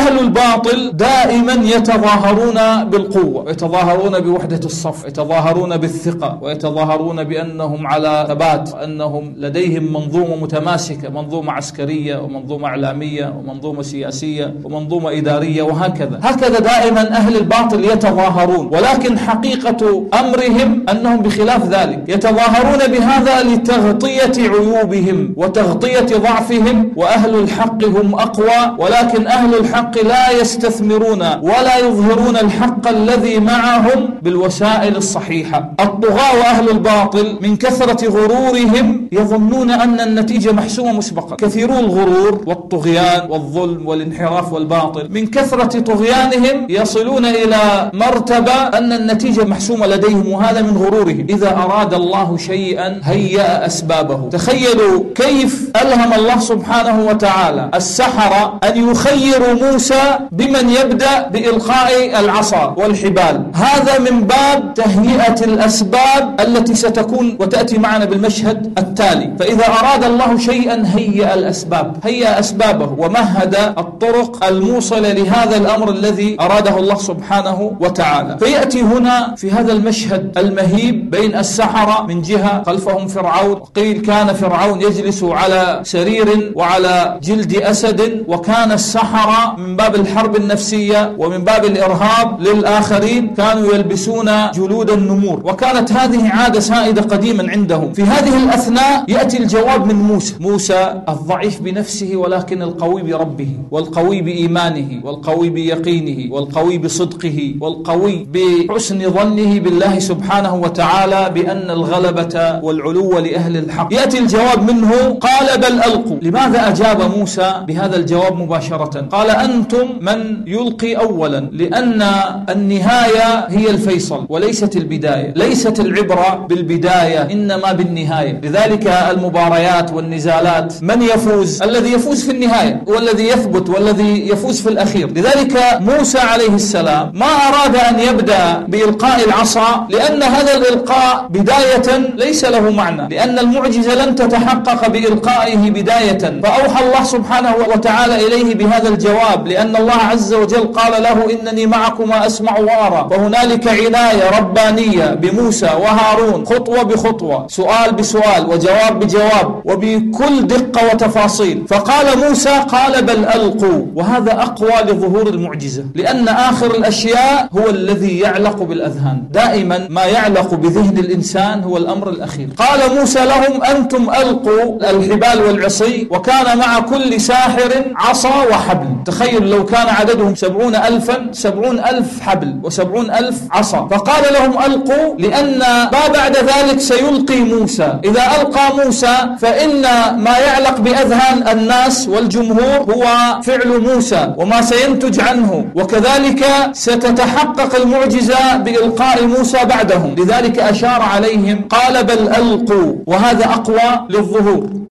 أهل الباطل دائما يتظاهرون بالقوة، ويتظاهرون بوحدة الصف، ويتظاهرون بالثقة، ويتظاهرون بأنهم على ثبات، وأنهم لديهم منظومة متماسكة، منظومة عسكرية ومنظومة إعلامية ومنظومة سياسية ومنظومة إدارية، هكذا دائما أهل الباطل يتظاهرون، ولكن حقيقة أمرهم أنهم بخلاف ذلك، يتظاهرون بهذا لتغطية عيوبهم وتغطية ضعفهم، وأهل الحق هم أقوى، ولكن أهل الحق لا يستثمرون ولا يظهرون الحق الذي معهم بالوسائل الصحيحة. الطغاة وأهل الباطل من كثرة غرورهم يظنون أن النتيجة محسومة مسبقا. كثيرو الغرور والطغيان والظلم والانحراف والباطل من كثرة طغيانهم يصلون إلى مرتبة أن النتيجة محسومة لديهم، وهذا من غرورهم. إذا أراد الله شيئا هيأ أسبابه. تخيلوا كيف ألهم الله سبحانه وتعالى السحرة أن يخيروا موسى بمن يبدأ بإلقاء العصا والحبال. هذا من باب تهيئة الأسباب التي ستكون وتأتي معنا بالمشهد التالي. فإذا أراد الله شيئا هيأ الأسباب، هيأ أسبابه ومهد الطرق الموصلة لهذا الأمر الذي أراده الله سبحانه وتعالى. فيأتي هنا في هذا المشهد المهيب بين السحرة من جهة، خلفهم فرعون، قيل كان فرعون يجلس على سرير وعلى جلد أسد، وكان السحرة من باب الحرب النفسية ومن باب الإرهاب للآخرين كانوا يلبسون جلود النمور، وكانت هذه عادة سائدة قديما عندهم. في هذه الأثناء يأتي الجواب من موسى الضعيف بنفسه ولكن القوي بربه، والقوي بإيمانه، والقوي بيقينه، والقوي بصدقه، والقوي بحسن ظنه بالله سبحانه وتعالى بأن الغلبة والعلو لأهل الحق. يأتي الجواب منه قال بل ألقوا. لماذا أجاب موسى بهذا الجواب مباشرة؟ قال أنتم من يلقي أولا، لأن النهاية هي الفيصل وليست البداية. ليست العبرة بالبداية إنما بالنهاية. لذلك المباريات والنزالات من يفوز؟ الذي يفوز في النهاية، والذي يثبت، والذي يفوز في الأخير. لذلك موسى عليه السلام ما أراد أن يبدأ بإلقاء العصا، لأن هذا الإلقاء بداية ليس له معنى، لأن المعجزة لن تتحقق بإلقائه بداية. فأوحى الله سبحانه وتعالى إليه بهذا الجواب، لأن الله عز وجل قال له إنني معكما أسمع وأرى. فهنالك عناية ربانية بموسى وهارون، خطوة بخطوة، سؤال بسؤال، وجواب بجواب، وبكل دقة وتفاصيل. فقال موسى قال بل ألقوا، وهذا أقوى لظهور المعجزة، لأن آخر الأشياء هو الذي يعلق بالأذهان. دائما ما يعلق بذهن الإنسان هو الأمر الأخير. قال موسى لهم أنتم ألقوا الحبال والعصي، وكان مع كل ساحر عصا وحبل. تخيل لو كان عددهم 70,000، 70,000 حبل و70,000 عصا. فقال لهم ألقوا، لأن ما بعد ذلك سيلقي موسى. إذا ألقى موسى فإن ما يعلق بأذهان الناس والجمهور هو فعل موسى وما سينتج عنه، وكذلك ستتحقق المعجزة بإلقاء موسى بعدهم. لذلك أشار عليهم قال بل ألقوا، وهذا أقوى للظهور.